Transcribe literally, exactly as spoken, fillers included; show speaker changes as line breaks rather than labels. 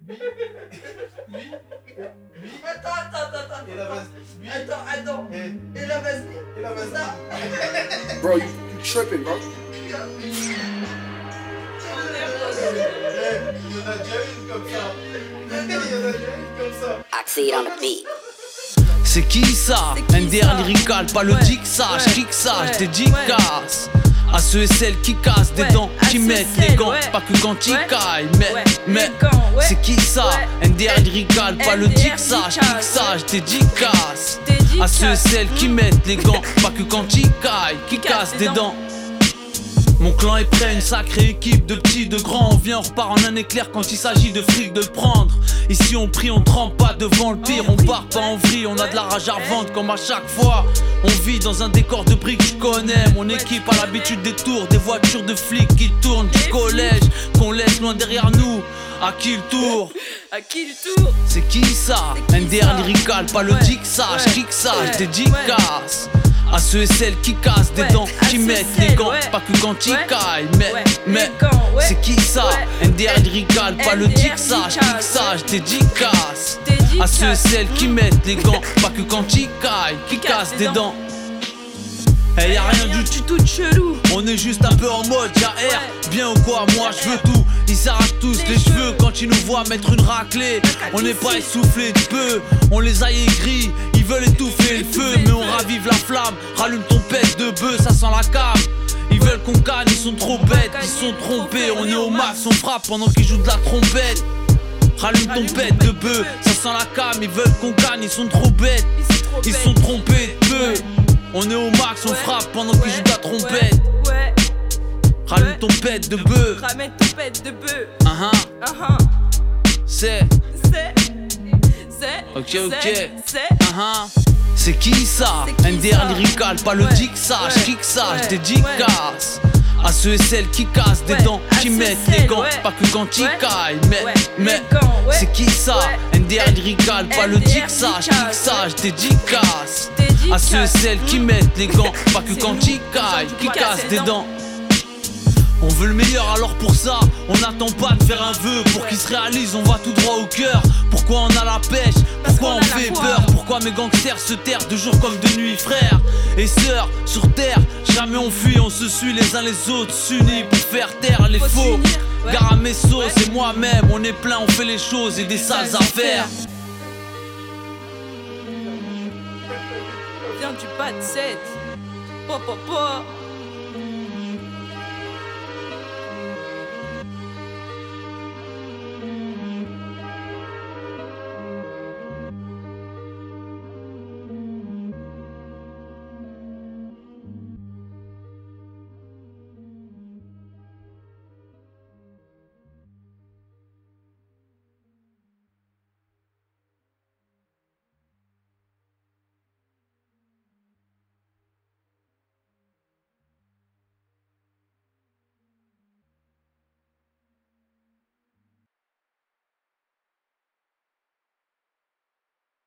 Attends, attends, attends, attends.
Et la vas-y.
Attends, attends.
Et
Et la vas-y.
et la vas-y.
Ça.
Bro, you, you tripping, bro.
Eh, il y en a déjà une comme ça. Il y en a déjà une comme ça.
I see it on the beat.
C'est qui ça?
C'est qui
N D R
ça?
lyrical, pas le
Ouais,
dick sage,
ouais,
kick sage,
ouais,
dédicace. À ceux et celles qui cassent des
Ouais,
dents,
à
qui
ceux et
mettent les
celles,
gants,
ouais.
pas que quand ils
Ouais,
caillent. Mais,
ouais,
mais,
les gants, ouais.
c'est qui ça?
Ouais.
N D R lyrical, pas le
N D R
dick sage, kick
lyrical,
sage, dédicace.
Dédicace.
À ceux et celles qui mettent les gants, pas que quand ils caillent, qui cassent des dents. Mon clan est prêt, une sacrée équipe de petits, de grands. On vient, on repart en un éclair quand il s'agit de fric de prendre. Ici on prie, on trempe pas devant le pire. On part pas en vrille, on a de la rage à revendre comme à chaque fois. On vit dans un décor de briques, je connais. Mon équipe a l'habitude des tours, des voitures de flics qui tournent du collège, qu'on laisse loin derrière nous. À qui le tour?
À qui le tour?
C'est qui ça?
C'est qui
N D R
ça?
lyrical, pas le
Ouais,
dick sage,
ouais,
kick sage,
ouais,
dédicace. À ceux et celles qui cassent des
Ouais,
dents,
à
qui
ceux et
mettent les
celles,
gants,
ouais.
pas que quand ils
Ouais,
caillent. Mais,
ouais,
mais,
les gants, ouais.
c'est qui ça?
Ouais.
N D R lyrical, pas le
N D R
dick sage, kick
lyrical,
sage, dédicace.
Dédicace.
À ceux et celles qui mettent les gants, pas que quand ils caillent, qui
Qui cassent
cassent
des
des
dents.
dents. Eh, y'a rien du tout.
tout chelou.
On est juste un peu en mode J A R,
Ouais.
bien ou quoi, moi je veux tout. Ils s'arrachent tous les,
Les
cheveux
cheveux.
quand ils nous voient mettre une raclée. On n'est pas essoufflé de peu, on les a aigris. Ils veulent étouffer le feu,
Étouffer
mais
le
on
feu.
ravive la flamme. Rallume ton pète de bœuf, ça sent la cave. Ils veulent qu'on gagne, ils sont trop bêtes, ils sont trompés. On est au max, on frappe pendant qu'ils jouent de la trompette. Rallume ton pète de bœuf, ça sent la cam. Ils veulent qu'on gagne, ils sont trop bêtes,
Ils sont trop
ils
bêtes.
sont trompés de peu.
Ouais.
On est au max, on
Ouais.
frappe pendant qu'ils
Ouais.
jouent de la trompette.
Ouais, ouais.
Rallume
Ouais.
ton pète de bœuf.
Ramène ton pète de bœuf.
Ah ah,
Ah ah.
c'est,
C'est. C'est.
Ok, ok.
C'est. C'est.
ah ah. C'est qui ça?
C'est qui
N D R
ça?
lyrical, pas le
Ouais.
dick sage,
Ouais.
kick sage,
Ouais.
dédicace. À ceux et celles qui cassent des
Ouais.
dents,
À
qui
ceux et
mettent les
celles,
gants,
ouais.
pas que quand ils
Ouais.
caillent. Mais,
Ouais.
mais,
Les gants, ouais.
c'est qui ça?
Ouais.
N D R lyrical, pas le
N D R
dick sage, kick
lyrical,
sage, dédicace.
Dédicace.
À ceux et celles qui mettent les gants, pas que
C'est
quand
nous,
ils caillent,
gens
qui
du
cassent
casse
des
les
dents. On veut le meilleur, alors pour ça, on n'attend pas de faire un vœu. Pour qu'il se réalise, on va tout droit au cœur. Pourquoi on a la pêche? Pourquoi
qu'on
on
a la
fait
foi.
peur? Pourquoi mes gangsters se terrent de jour comme de nuit, frères et sœurs sur terre? Jamais on fuit, on se suit les uns les autres, s'unit pour faire taire les
Faut
faux.
s'unir, ouais.
Gare à mes sauces
Ouais.
et moi-même, on est plein, on fait les choses et des sales affaires.
Viens du bas de sept. Po, po, po.